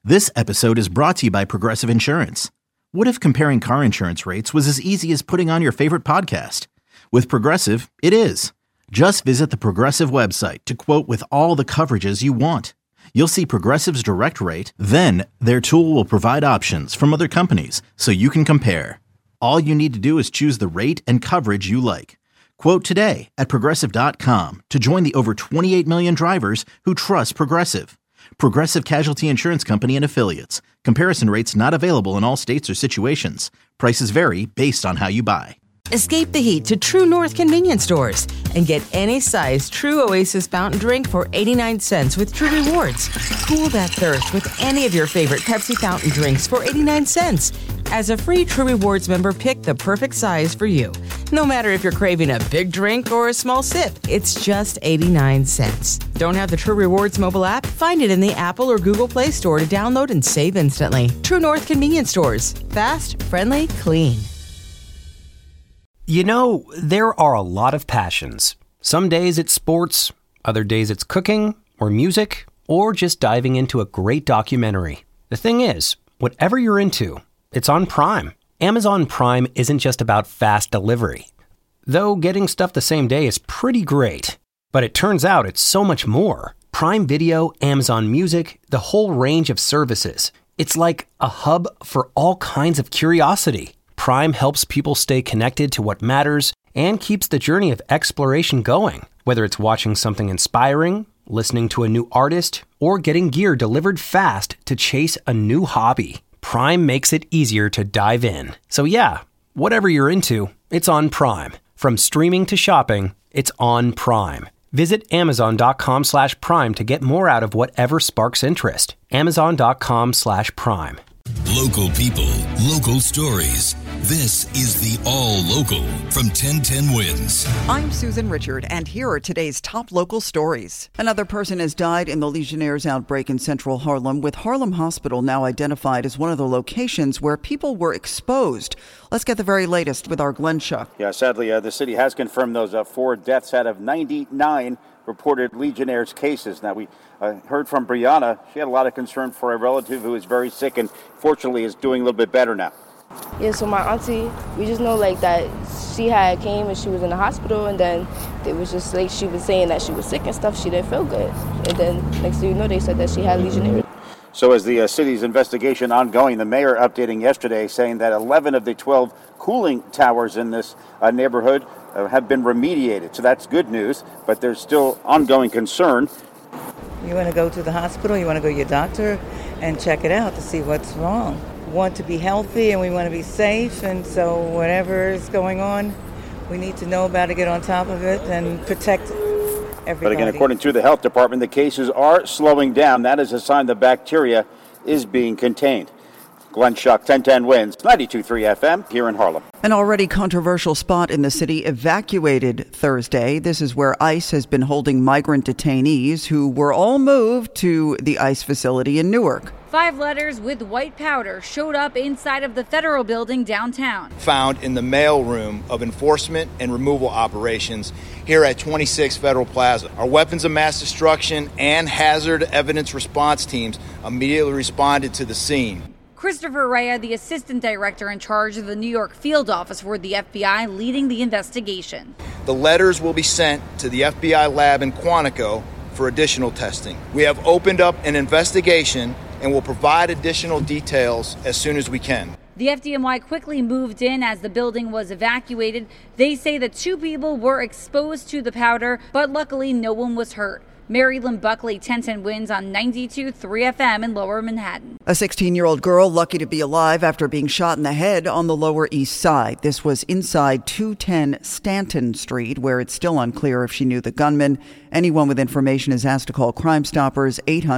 This episode is brought to you by Progressive Insurance. What if comparing car insurance rates was as easy as putting on your favorite podcast? With Progressive, it is. Just visit the Progressive website to quote with all the coverages you want. You'll see Progressive's direct rate, then their tool will provide options from other companies so you can compare. All you need to do is choose the rate and coverage you like. Quote today at Progressive.com to join the over 28 million drivers who trust Progressive. Progressive Casualty Insurance Company and Affiliates. Comparison rates not available in all states or situations. Prices vary based on how you buy. Escape the heat to True North convenience stores and get any size True Oasis fountain drink for 89 cents with True Rewards. Cool that thirst with any of your favorite Pepsi fountain drinks for 89 cents. As a free True Rewards member, pick the perfect size for you. No matter if you're craving a big drink or a small sip, it's just 89 cents. Don't have the True Rewards mobile app? Find it in the Apple or Google Play Store to download and save instantly. True North convenience stores. Fast, friendly, clean. You know, there are a lot of passions. Some days it's sports, other days it's cooking, or music, or just diving into a great documentary. The thing is, whatever you're into, it's on Prime. Amazon Prime isn't just about fast delivery. Though getting stuff the same day is pretty great. But it turns out it's so much more. Prime Video, Amazon Music, the whole range of services. It's like a hub for all kinds of curiosity. Prime helps people stay connected to what matters and keeps the journey of exploration going. Whether it's watching something inspiring, listening to a new artist, or getting gear delivered fast to chase a new hobby, Prime makes it easier to dive in. So yeah, whatever you're into, it's on Prime. From streaming to shopping, it's on Prime. Visit Amazon.com/Prime to get more out of whatever sparks interest. Amazon.com/Prime. Local people, local stories. This is the All Local from 1010 Wins. I'm Susan Richard, and here are today's top local stories. Another person has died in the Legionnaires' outbreak in central Harlem, with Harlem Hospital now identified as one of the locations where people were exposed. Let's get the very latest with our Glenn Schuck. Yeah, sadly, the city has confirmed those 4 deaths out of 99 reported Legionnaires' cases. Now, we heard from Brianna. She had a lot of concern for a relative who is very sick and fortunately is doing a little bit better now. Yeah, so my auntie, we just know that she had came and she was in the hospital, and then it was just she was saying that she was sick and stuff. She didn't feel good. And then next thing you know, they said that she had Legionnaires. So as the city's investigation ongoing, the mayor updating yesterday saying that 11 of the 12 cooling towers in this neighborhood have been remediated. So that's good news, but there's still ongoing concern. You want to go to the hospital, you want to go to your doctor and check it out to see what's wrong. We want to be healthy and we want to be safe, and so whatever is going on, we need to know about it, get on top of it, and protect everybody. But again, according to the health department, the cases are slowing down. That is a sign the bacteria is being contained. Glenn Schuck, 1010 Wins, 92.3 FM here in Harlem. An already controversial spot in the city evacuated Thursday. This is where ICE has been holding migrant detainees who were all moved to the ICE facility in Newark. 5 letters with white powder showed up inside of the federal building downtown. Found in the mailroom of enforcement and removal operations here at 26 Federal Plaza. Our weapons of mass destruction and hazard evidence response teams immediately responded to the scene. Christopher Rea, the assistant director in charge of the New York field office for the FBI, leading the investigation. The letters will be sent to the FBI lab in Quantico for additional testing. We have opened up an investigation and will provide additional details as soon as we can. The FDNY quickly moved in as the building was evacuated. They say that 2 people were exposed to the powder, but luckily no one was hurt. Mary Lynn Buckley, 1010 Wins on 92.3 FM in Lower Manhattan. A 16-year-old girl lucky to be alive after being shot in the head on the Lower East Side. This was inside 210 Stanton Street, where it's still unclear if she knew the gunman. Anyone with information is asked to call Crime Stoppers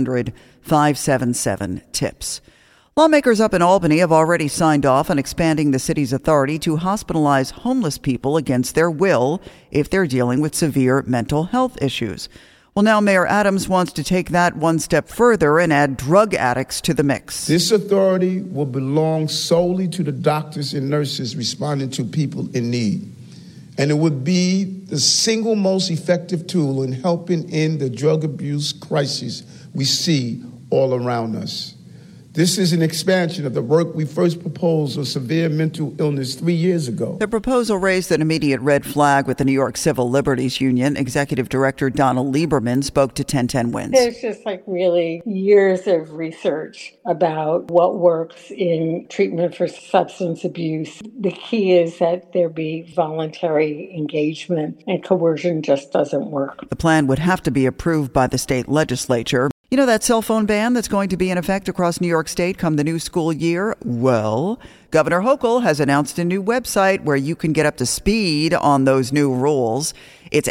800-577-TIPS. Lawmakers up in Albany have already signed off on expanding the city's authority to hospitalize homeless people against their will if they're dealing with severe mental health issues. Well, now Mayor Adams wants to take that one step further and add drug addicts to the mix. This authority will belong solely to the doctors and nurses responding to people in need. And it would be the single most effective tool in helping end the drug abuse crisis we see all around us. This is an expansion of the work we first proposed on severe mental illness 3 years ago. The proposal raised an immediate red flag with the New York Civil Liberties Union. Executive Director Donald Lieberman spoke to 1010 Wins. There's just really years of research about what works in treatment for substance abuse. The key is that there be voluntary engagement, and coercion just doesn't work. The plan would have to be approved by the state legislature. You know that cell phone ban that's going to be in effect across New York State come the new school year? Well, Governor Hochul has announced a new website where you can get up to speed on those new rules. It's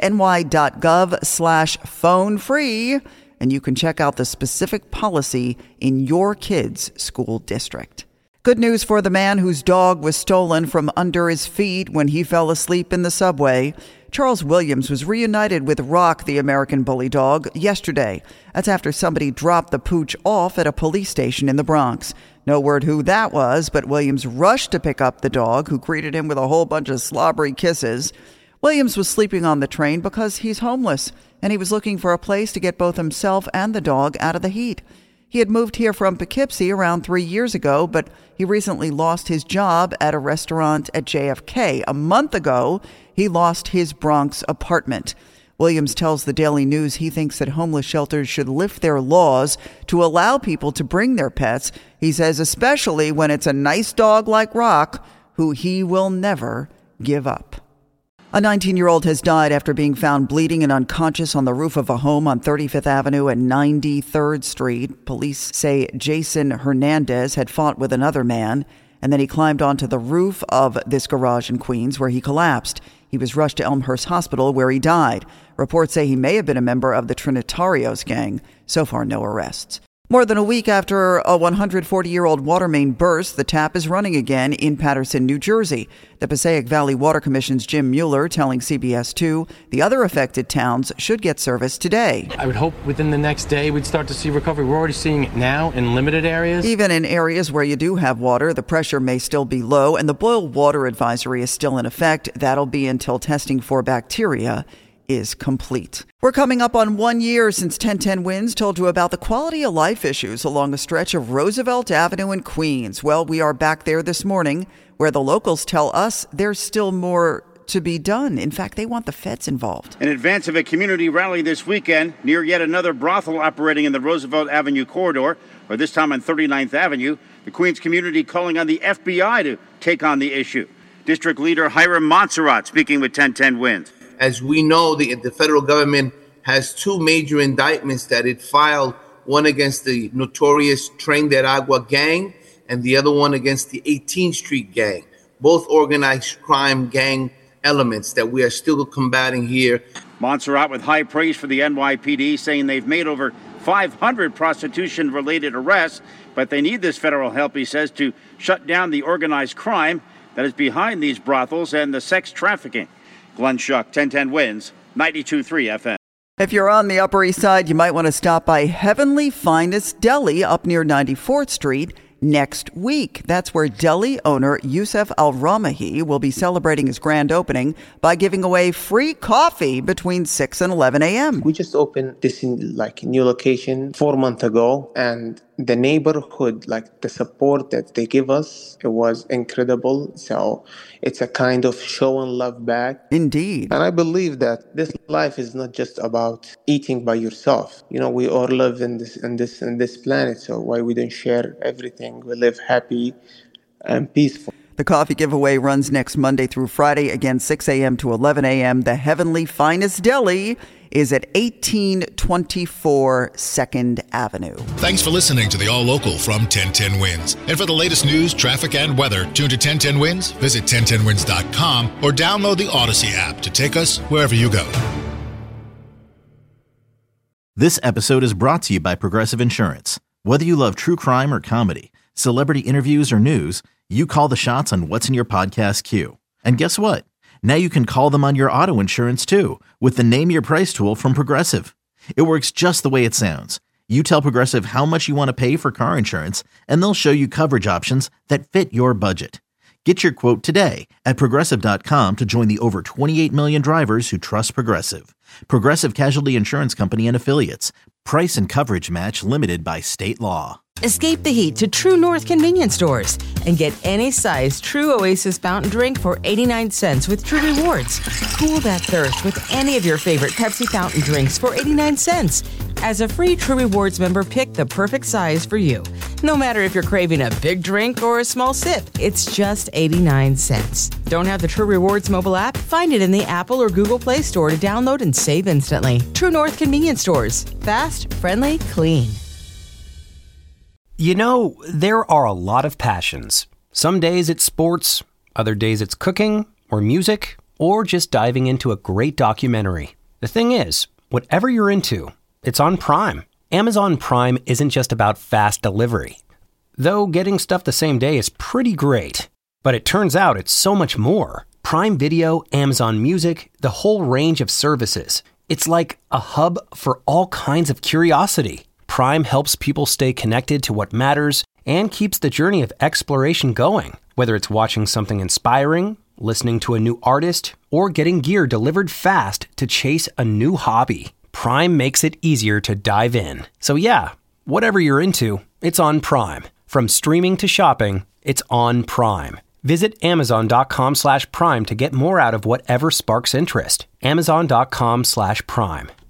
ny.gov/phone free, and you can check out the specific policy in your kid's school district. Good news for the man whose dog was stolen from under his feet when he fell asleep in the subway. Charles Williams was reunited with Rock, the American bully dog, yesterday. That's after somebody dropped the pooch off at a police station in the Bronx. No word who that was, but Williams rushed to pick up the dog, who greeted him with a whole bunch of slobbery kisses. Williams was sleeping on the train because he's homeless, and he was looking for a place to get both himself and the dog out of the heat. He had moved here from Poughkeepsie around 3 years ago, but he recently lost his job at a restaurant at JFK. A month ago, he lost his Bronx apartment. Williams tells the Daily News he thinks that homeless shelters should lift their laws to allow people to bring their pets. He says especially when it's a nice dog like Rock, who he will never give up. A 19-year-old has died after being found bleeding and unconscious on the roof of a home on 35th Avenue and 93rd Street. Police say Jason Hernandez had fought with another man, and then he climbed onto the roof of this garage in Queens where he collapsed. He was rushed to Elmhurst Hospital where he died. Reports say he may have been a member of the Trinitarios gang. So far, no arrests. More than a week after a 140-year-old water main burst, the tap is running again in Paterson, New Jersey. The Passaic Valley Water Commission's Jim Mueller telling CBS 2 the other affected towns should get service today. I would hope within the next day we'd start to see recovery. We're already seeing it now in limited areas. Even in areas where you do have water, the pressure may still be low, and the boil water advisory is still in effect. That'll be until testing for bacteria is complete. We're coming up on 1 year since 1010 Wins told you about the quality of life issues along a stretch of Roosevelt Avenue in Queens. Well, we are back there this morning where the locals tell us there's still more to be done. In fact, they want the feds involved. In advance of a community rally this weekend near yet another brothel operating in the Roosevelt Avenue corridor, or this time on 39th Avenue, the Queens community calling on the FBI to take on the issue. District Leader Hiram Montserrat speaking with 1010 Wins. As we know, the federal government has two major indictments that it filed, one against the notorious Tren de Aragua gang and the other one against the 18th Street gang, both organized crime gang elements that we are still combating here. Montserrat with high praise for the NYPD, saying they've made over 500 prostitution-related arrests, but they need this federal help, he says, to shut down the organized crime that is behind these brothels and the sex trafficking. Glenn Schuck, 1010 Wins, 92.3 FM. If you're on the Upper East Side, you might want to stop by Heavenly Finest Deli up near 94th Street next week. That's where deli owner Yusef Al-Ramahi will be celebrating his grand opening by giving away free coffee between 6 and 11 a.m. We just opened this new location 4 months ago, and the neighborhood, the support that they give us, it was incredible. So it's a kind of show and love back. Indeed. And I believe that this life is not just about eating by yourself. You know, we all live in this planet, so why we don't share everything? We live happy and peaceful. The coffee giveaway runs next Monday through Friday, again 6 a.m. to 11 a.m. The Heavenly Finest Deli is at 1824 2nd Avenue. Thanks for listening to the All Local from 1010 Wins. And for the latest news, traffic, and weather, tune to 1010 Wins, visit 1010wins.com, or download the Odyssey app to take us wherever you go. This episode is brought to you by Progressive Insurance. Whether you love true crime or comedy, celebrity interviews or news, you call the shots on what's in your podcast queue. And guess what? Now you can call them on your auto insurance too with the Name Your Price tool from Progressive. It works just the way it sounds. You tell Progressive how much you want to pay for car insurance, and they'll show you coverage options that fit your budget. Get your quote today at Progressive.com to join the over 28 million drivers who trust Progressive. Progressive Casualty Insurance Company and Affiliates. Price and coverage match limited by state law. Escape the heat to True North convenience stores and get any size True Oasis fountain drink for 89 cents with True Rewards. Cool that thirst with any of your favorite Pepsi fountain drinks for 89 cents. As a free True Rewards member, pick the perfect size for you. No matter if you're craving a big drink or a small sip, it's just 89 cents. Don't have the True Rewards mobile app? Find it in the Apple or Google Play Store to download and save instantly. True North convenience stores. Fast, friendly, clean. You know, there are a lot of passions. Some days it's sports, other days it's cooking, or music, or just diving into a great documentary. The thing is, whatever you're into, it's on Prime. Amazon Prime isn't just about fast delivery. Though getting stuff the same day is pretty great. But it turns out it's so much more. Prime Video, Amazon Music, the whole range of services. It's like a hub for all kinds of curiosity. Prime helps people stay connected to what matters and keeps the journey of exploration going. Whether it's watching something inspiring, listening to a new artist, or getting gear delivered fast to chase a new hobby, Prime makes it easier to dive in. So yeah, whatever you're into, it's on Prime. From streaming to shopping, it's on Prime. Visit Amazon.com/Prime to get more out of whatever sparks interest. Amazon.com/Prime.